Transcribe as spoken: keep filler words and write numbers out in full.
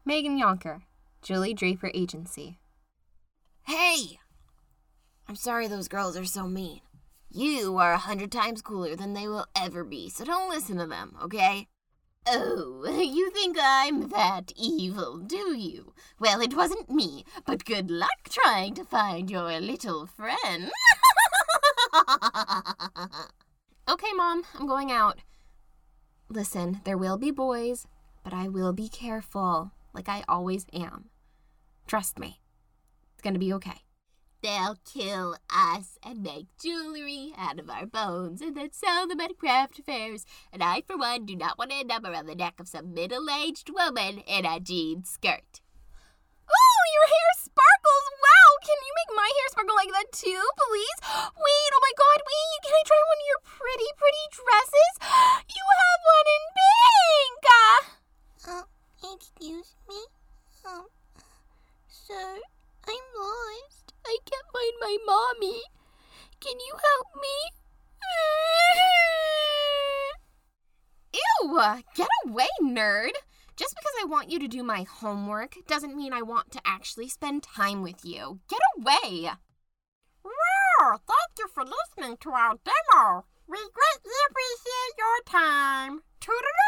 Megan Yonker, Julie Draper Agency. Hey! I'm sorry those girls are so mean. You are a hundred times cooler than they will ever be, so don't listen to them, okay? Oh, you think I'm that evil, do you? Well, it wasn't me, but good luck trying to find your little friend. Okay, Mom, I'm going out. Listen, there will be boys, but I will be careful, like I always am. Trust me. It's gonna be okay. They'll kill us and make jewelry out of our bones and then sell them at craft fairs. And I, for one, do not want to end up around the neck of some middle-aged woman in a jean skirt. Ooh, your hair sparkles! Wow, can you make my hair sparkle like that too, please? Wait, oh my god, wait, can I try one of your pretty, pretty dresses? You have one in pink! Uh, excuse me? Um, sir, I'm lost. I can't find my mommy. Can you help me? Ew, get away, nerd! Just because I want you to do my homework doesn't mean I want to actually spend time with you. Get away! Wow, thank you for listening to our demo. We greatly appreciate your time. Toodaloo!